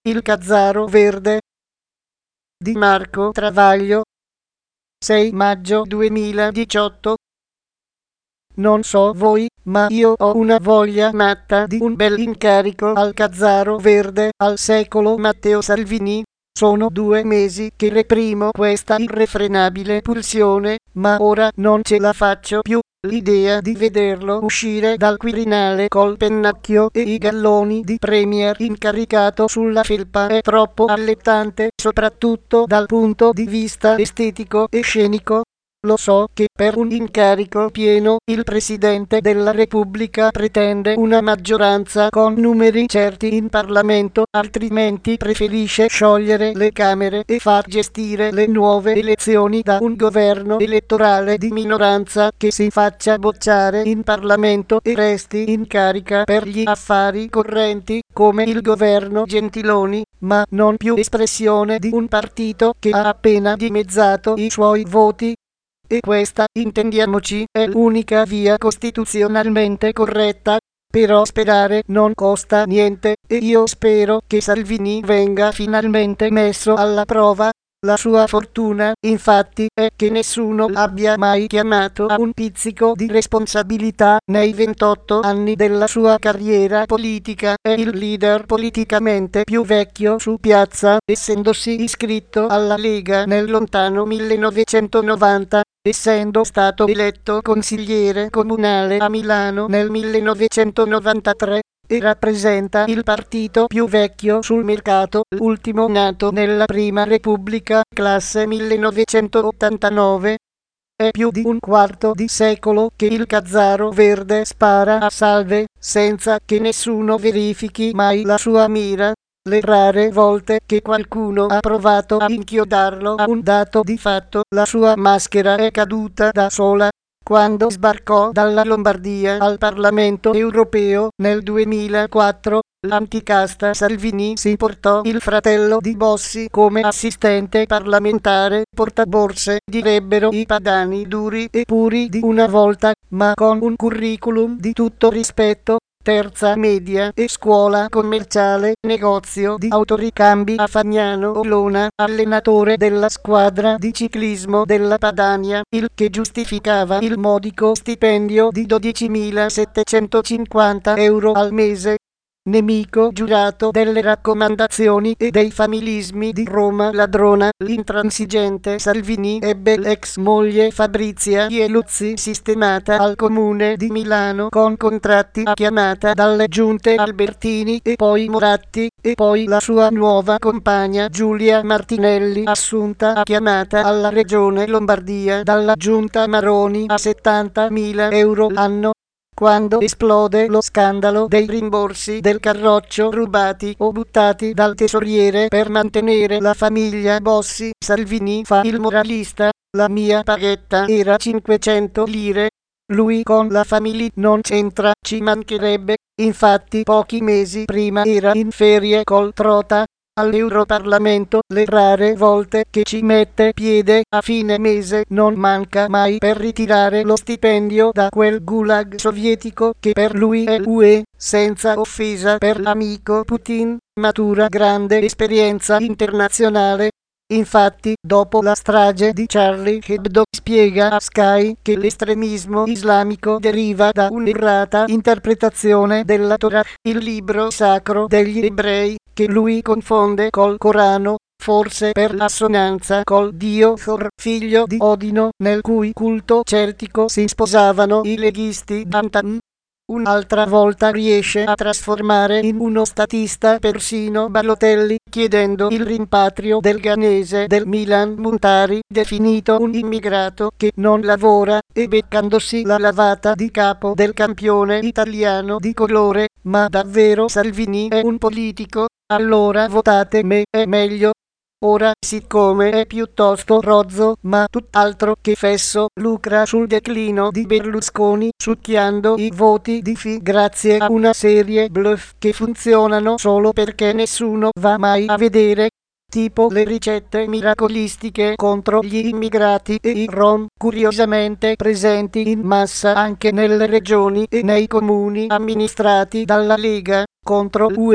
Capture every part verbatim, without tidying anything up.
Il Cazzaro Verde di Marco Travaglio, sei maggio duemiladiciotto. Non so voi, ma io ho una voglia matta di un bel incarico al Cazzaro Verde, al secolo Matteo Salvini. Sono due mesi che reprimo questa irrefrenabile pulsione, ma ora non ce la faccio più. L'idea di vederlo uscire dal Quirinale col pennacchio e i galloni di premier incaricato sulla felpa è troppo allettante, soprattutto dal punto di vista estetico e scenico. Lo so che per un incarico pieno il Presidente della Repubblica pretende una maggioranza con numeri certi in Parlamento, altrimenti preferisce sciogliere le Camere e far gestire le nuove elezioni da un governo elettorale di minoranza che si faccia bocciare in Parlamento e resti in carica per gli affari correnti, come il governo Gentiloni, ma non più espressione di un partito che ha appena dimezzato i suoi voti. E questa, intendiamoci, è l'unica via costituzionalmente corretta, però sperare non costa niente, e io spero che Salvini venga finalmente messo alla prova. La sua fortuna, infatti, è che nessuno l'abbia mai chiamato a un pizzico di responsabilità nei ventotto anni della sua carriera politica. È il leader politicamente più vecchio su piazza, essendosi iscritto alla Lega nel lontano millenovecentonovanta, essendo stato eletto consigliere comunale a Milano nel millenovecentonovantatré. E rappresenta il partito più vecchio sul mercato, l'ultimo nato nella Prima Repubblica, classe millenovecentottantanove. È più di un quarto di secolo che il Cazzaro Verde spara a salve, senza che nessuno verifichi mai la sua mira. Le rare volte che qualcuno ha provato a inchiodarlo a un dato di fatto, la sua maschera è caduta da sola. Quando sbarcò dalla Lombardia al Parlamento europeo nel duemilaquattro, l'anticasta Salvini si portò il fratello di Bossi come assistente parlamentare, portaborse, direbbero i padani duri e puri di una volta, ma con un curriculum di tutto rispetto. Terza media e scuola commerciale, negozio di autoricambi a Fagnano Olona, allenatore della squadra di ciclismo della Padania, il che giustificava il modico stipendio di dodicimilasettecentocinquanta euro al mese. Nemico giurato delle raccomandazioni e dei familismi di Roma ladrona, l'intransigente Salvini ebbe l'ex moglie Fabrizia Ieluzzi sistemata al comune di Milano con contratti a chiamata dalle giunte Albertini e poi Moratti, e poi la sua nuova compagna Giulia Martinelli assunta a chiamata alla regione Lombardia dalla giunta Maroni a settantamila euro l'anno. Quando esplode lo scandalo dei rimborsi del carroccio rubati o buttati dal tesoriere per mantenere la famiglia Bossi, Salvini fa il moralista. La mia paghetta era cinquecento lire. Lui con la famiglia non c'entra, ci mancherebbe. Infatti pochi mesi prima era in ferie col Trota. All'Europarlamento le rare volte che ci mette piede a fine mese non manca mai per ritirare lo stipendio da quel gulag sovietico che per lui è U E, senza offesa per l'amico Putin, matura grande esperienza internazionale. Infatti, dopo la strage di Charlie Hebdo, spiega a Sky che l'estremismo islamico deriva da un'errata interpretazione della Torah, il libro sacro degli ebrei, che lui confonde col Corano, forse per l'assonanza col dio Thor, figlio di Odino, nel cui culto celtico si sposavano i leghisti d'Antan. Un'altra volta riesce a trasformare in uno statista persino Balotelli, chiedendo il rimpatrio del ghanese del Milan Montari, definito un immigrato che non lavora, e beccandosi la lavata di capo del campione italiano di colore. Ma davvero Salvini è un politico? Allora votate me, è meglio. Ora, siccome è piuttosto rozzo, ma tutt'altro che fesso, lucra sul declino di Berlusconi, succhiando i voti di Fi grazie a una serie bluff che funzionano solo perché nessuno va mai a vedere, tipo le ricette miracolistiche contro gli immigrati e i rom, curiosamente presenti in massa anche nelle regioni e nei comuni amministrati dalla Lega, contro l'U E,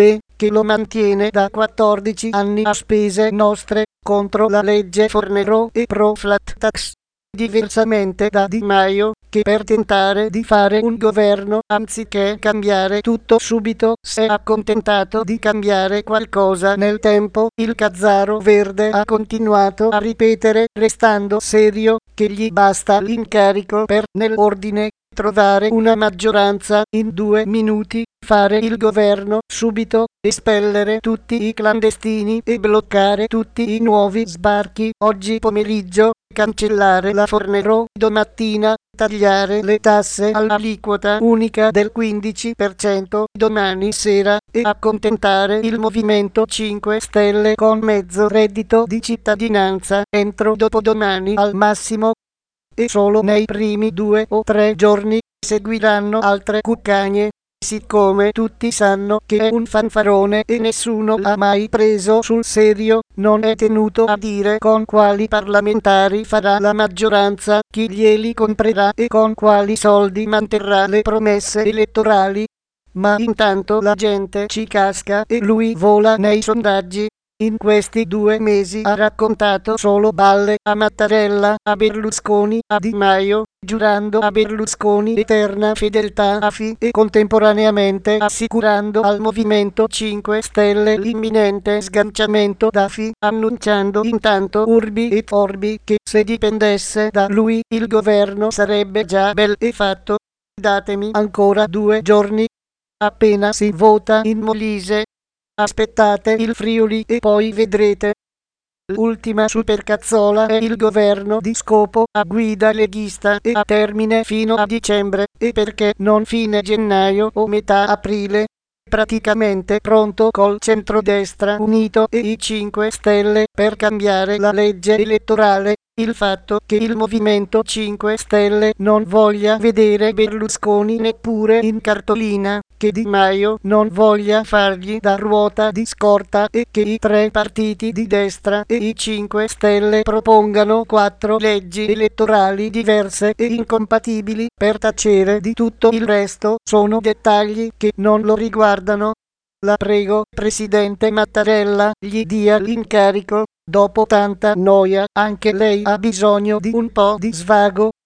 che lo mantiene da quattordici anni a spese nostre, contro la legge Fornero e pro flat tax. Diversamente da Di Maio, che per tentare di fare un governo, anziché cambiare tutto subito, si è accontentato di cambiare qualcosa nel tempo, il Cazzaro Verde ha continuato a ripetere, restando serio, che gli basta l'incarico per, nell'ordine, trovare una maggioranza in due minuti, fare il governo subito, espellere tutti i clandestini e bloccare tutti i nuovi sbarchi oggi pomeriggio, cancellare la Fornero domattina, tagliare le tasse all'aliquota unica del quindici per cento domani sera e accontentare il Movimento cinque Stelle con mezzo reddito di cittadinanza entro dopodomani al massimo. E solo nei primi due o tre giorni seguiranno altre cuccagnie, siccome tutti sanno che è un fanfarone e nessuno l'ha mai preso sul serio, non è tenuto a dire con quali parlamentari farà la maggioranza, chi glieli comprerà e con quali soldi manterrà le promesse elettorali. Ma intanto la gente ci casca e lui vola nei sondaggi. In questi due mesi ha raccontato solo balle a Mattarella, a Berlusconi, a Di Maio, giurando a Berlusconi eterna fedeltà a F I e contemporaneamente assicurando al Movimento cinque Stelle l'imminente sganciamento da F I, annunciando intanto urbi et orbi che se dipendesse da lui il governo sarebbe già bel e fatto. Datemi ancora due giorni. Appena si vota in Molise, aspettate il Friuli e poi vedrete. L'ultima supercazzola è il governo di Scopo a guida leghista e a termine fino a dicembre, e perché non fine gennaio o metà aprile? Praticamente pronto col centrodestra unito e i cinque Stelle per cambiare la legge elettorale. Il fatto che il Movimento cinque Stelle non voglia vedere Berlusconi neppure in cartolina, che Di Maio non voglia fargli da ruota di scorta e che i tre partiti di destra e i cinque Stelle propongano quattro leggi elettorali diverse e incompatibili per tacere di tutto il resto, sono dettagli che non lo riguardano. La prego, Presidente Mattarella, gli dia l'incarico. Dopo tanta noia, anche lei ha bisogno di un po' di svago.